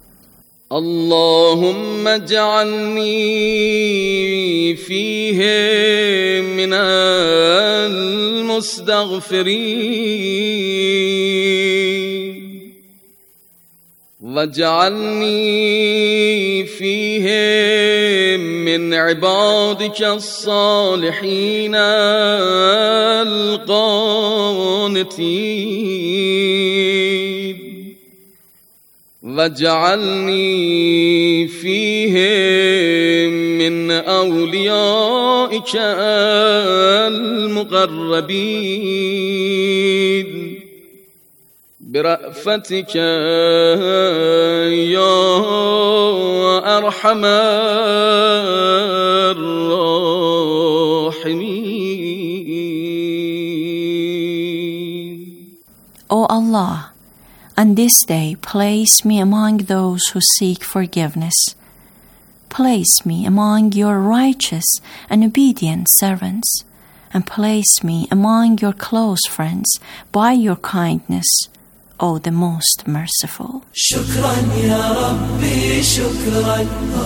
Speaker 15: اللهم اجعلني فيه من المستغفرين واجعلني فيه من عبادك الصالحين القانتين واجعلني فيه من أوليائك المقربين برأفتك يا أرحم الراحمين.
Speaker 4: O Allah, On this day, place me among those who seek forgiveness. Place me among your righteous and obedient servants, and place me among your close friends by your kindness, O the most merciful.
Speaker 9: شكرا يا ربي شكرا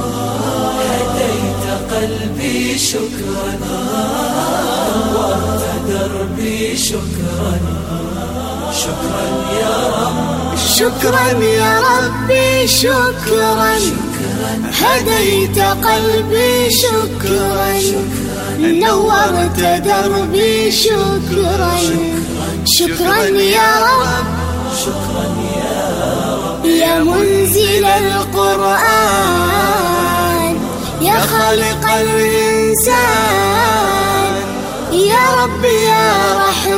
Speaker 9: هديت قلبي شكرا نورت دربي شكرا شكرا يا رب
Speaker 5: شكرا يا ربي شكرا هديت قلبي شكرا نورت دربي شكرا شكرا يا رب
Speaker 9: شكرا يا رب
Speaker 5: يا منزل القرآن يا خالق الإنسان يا رب يا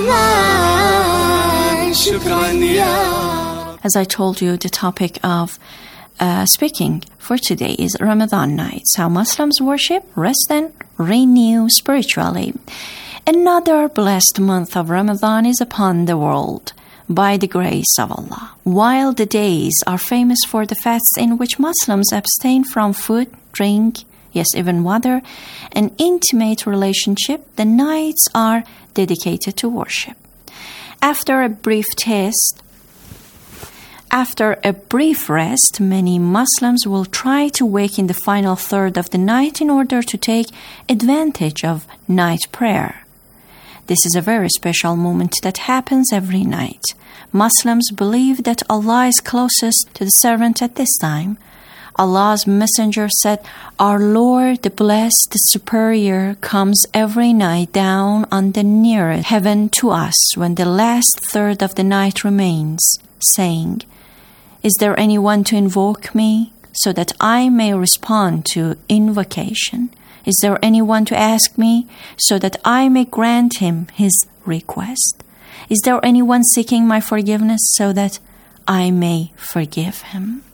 Speaker 5: رحمن شكرا يا رب.
Speaker 4: As I told you, the topic of uh, speaking for today is Ramadan nights, how Muslims worship, rest and renew spiritually. Another blessed month of Ramadan is upon the world by the grace of Allah. While the days are famous for the fasts in which Muslims abstain from food, drink, yes, even water, an intimate relationship, the nights are dedicated to worship. After a brief test, After a brief rest, many Muslims will try to wake in the final third of the night in order to take advantage of night prayer. This is a very special moment that happens every night. Muslims believe that Allah is closest to the servant at this time. Allah's messenger said, "Our Lord, the blessed, the superior, comes every night down on the nearest heaven to us when the last third of the night remains, saying, 'Is there anyone to invoke me so that I may respond to invocation? Is there anyone to ask me so that I may grant him his request? Is there anyone seeking my forgiveness so that I may forgive him?'"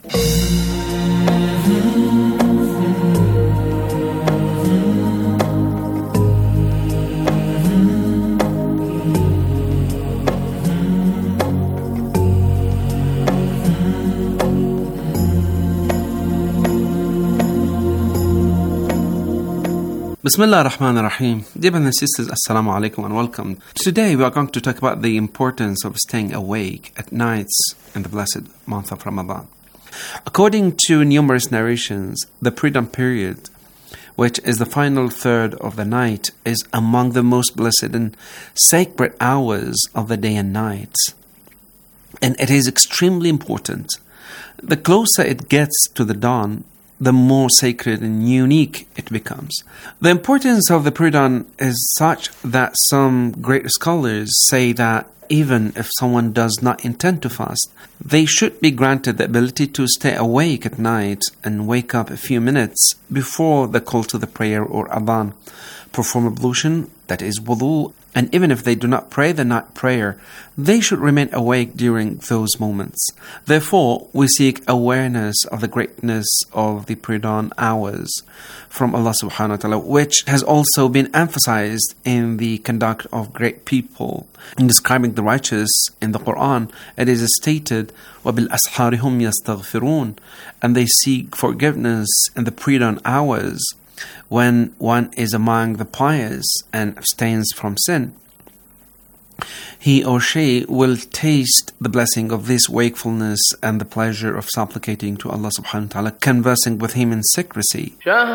Speaker 6: Bismillah ar-Rahman ar-Rahim. Dear brothers and sisters, Assalamu alaikum and welcome. Today we are going to talk about the importance of staying awake at nights in the blessed month of Ramadan. According to numerous narrations, the pre-dawn period, which is the final third of the night, is among the most blessed and sacred hours of the day and night. And it is extremely important. The closer it gets to the dawn, the more sacred and unique it becomes. The importance of the pre-dawn is such that some great scholars say that even if someone does not intend to fast, they should be granted the ability to stay awake at night and wake up a few minutes before the call to the prayer or adhan, perform ablution, that is wudu, and even if they do not pray the night prayer, they should remain awake during those moments. Therefore, we seek awareness of the greatness of the pre-dawn hours from Allah subhanahu wa ta'ala, which has also been emphasized in the conduct of great people. In describing the righteous in the Quran, it is stated, وَبِالْأَسْحَارِ هُمْ يَسْتَغْفِرُونَ, and they seek forgiveness in the pre-dawn hours, when one is among the pious and abstains from sin. He or she will taste the blessing of this wakefulness and the pleasure of supplicating to Allah subhanahu wa ta'ala, conversing with Him in secrecy.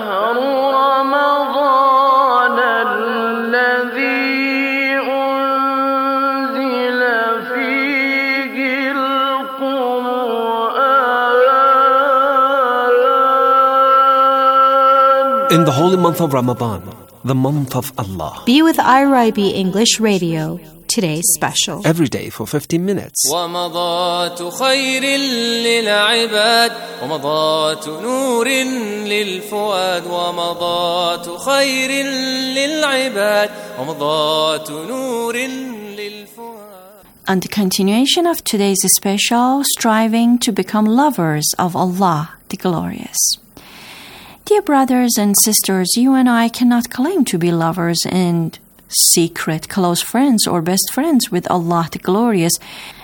Speaker 14: In the holy month of Ramadan, the month of Allah.
Speaker 2: Be with I R I B English Radio, today's special.
Speaker 14: Every day for fifteen minutes.
Speaker 9: ومضات خير للعباد ومضات نور للفؤاد ومضات خير للعباد ومضات نور للفؤاد.
Speaker 4: On the continuation of today's special, striving to become lovers of Allah, the Glorious. Dear brothers and sisters, you and I cannot claim to be lovers and secret close friends or best friends with Allah the Glorious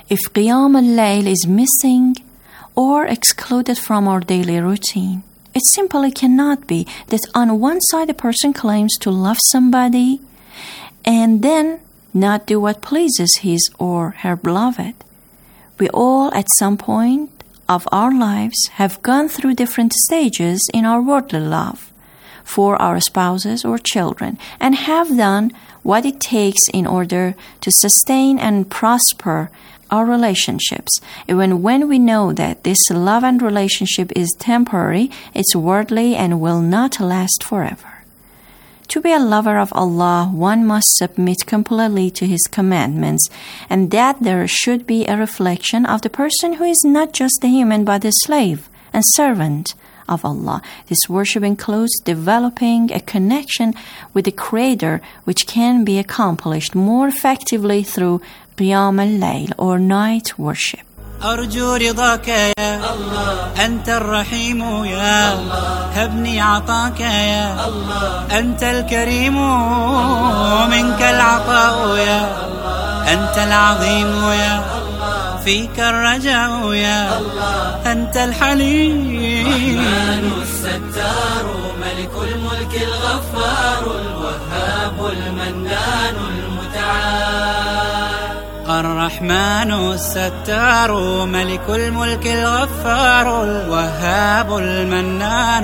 Speaker 4: if Qiyam al-Layl is missing or excluded from our daily routine. It simply cannot be that on one side a person claims to love somebody and then not do what pleases his or her beloved. We all at some point of our lives have gone through different stages in our worldly love for our spouses or children and have done what it takes in order to sustain and prosper our relationships. Even when we know that this love and relationship is temporary, it's worldly and will not last forever. To be a lover of Allah, one must submit completely to His commandments, and that there should be a reflection of the person who is not just a human but a slave and servant of Allah. This worship includes developing a connection with the Creator, which can be accomplished more effectively through Qiyam al-Layl or night worship.
Speaker 7: أرجو رضاك يا الله أنت الرحيم يا الله هبني عطاك يا الله أنت الكريم منك العطاء يا الله أنت العظيم يا الله فيك الرجاء يا الله أنت الحليم الرحمن الستار ملك الملك الغفار الوهاب المنان المتعال الرحمن الستار ملك الملك الغفار الوهاب المنان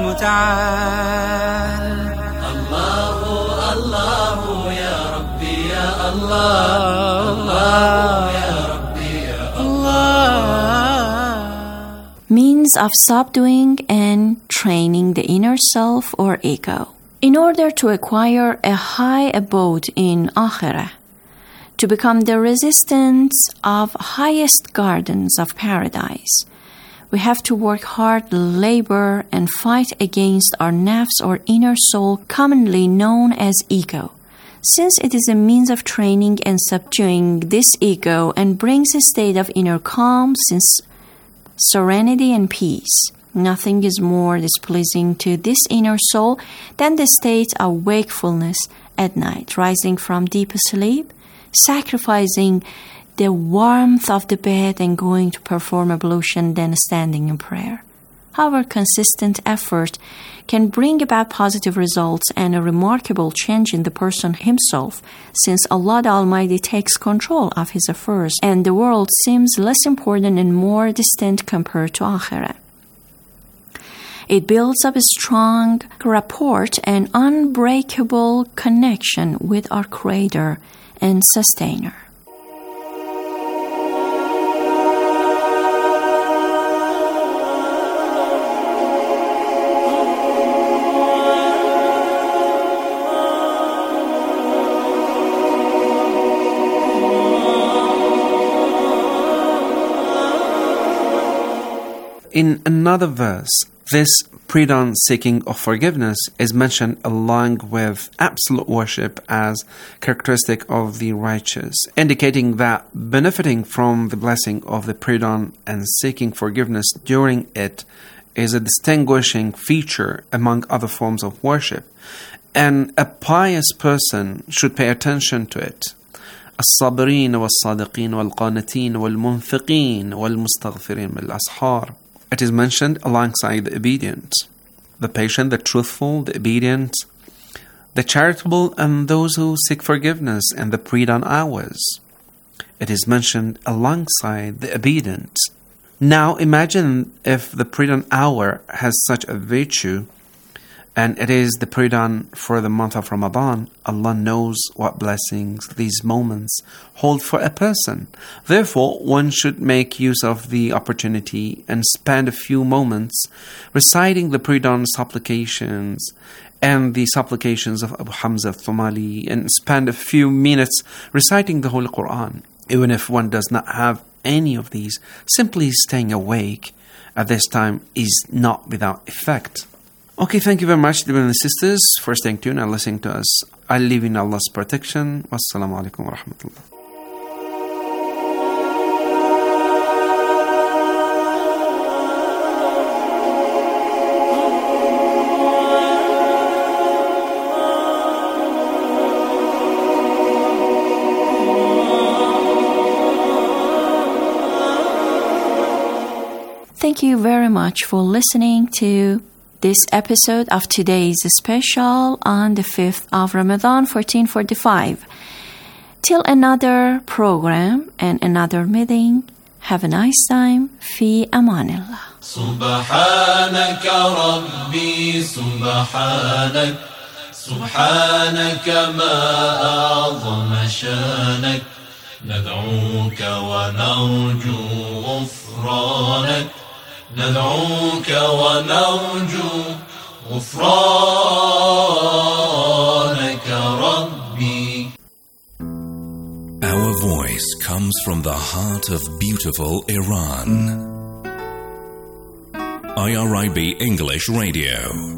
Speaker 7: المتعال الله الله يا ربي يا الله الله يا ربي يا الله.
Speaker 4: Means of subduing and training the inner self or ego in order to acquire a high abode in Akhirah, to become the resistance of highest gardens of paradise. We have to work hard, labor, and fight against our nafs or inner soul, commonly known as ego, since it is a means of training and subduing this ego and brings a state of inner calm, since serenity and peace. Nothing is more displeasing to this inner soul than the state of wakefulness at night, rising from deep sleep, sacrificing the warmth of the bed and going to perform ablution, then standing in prayer. However, consistent effort can bring about positive results and a remarkable change in the person himself, since Allah the Almighty takes control of His affairs and the world seems less important and more distant compared to Akhirah. It builds up a strong rapport and unbreakable connection with our Creator and Sustainer.
Speaker 6: In another verse, this pre-dawn seeking of forgiveness is mentioned along with absolute worship as characteristic of the righteous, indicating that benefiting from the blessing of the pre-dawn and seeking forgiveness during it is a distinguishing feature among other forms of worship, and a pious person should pay attention to it. الصابرين والصادقين والقانتين والمنفقين والمستغفرين بالأسحار. It is mentioned alongside the obedient, the patient, the truthful, the obedient, the charitable, and those who seek forgiveness in the pre-dawn hours. It is mentioned alongside the obedient. Now imagine if the pre-dawn hour has such a virtue, and it is the pre-dawn for the month of Ramadan. Allah knows what blessings these moments hold for a person. Therefore, one should make use of the opportunity and spend a few moments reciting the pre-dawn supplications and the supplications of Abu Hamza al-Thumali, and spend a few minutes reciting the Holy Quran. Even if one does not have any of these, simply staying awake at this time is not without effect. Okay, thank you very much, dear brothers and sisters, for staying tuned and listening to us. I leave in Allah's protection. Wassalamu alaikum wa rahmatullah.
Speaker 4: thank you very much for listening to this episode of today's special on the fifth of Ramadan, fourteen forty-five. Till another program and another meeting, have a nice time. في أمان الله.
Speaker 7: سبحانك ربي سبحانك سبحانك ما أعظم شانك ندعوك ونرجو غفرانك ندعوك ونرجو غفرانك ربي.
Speaker 8: Our voice comes from the heart of beautiful Iran. I R I B English Radio.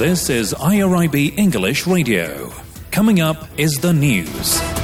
Speaker 10: This is I R I B English Radio. Coming up is the news.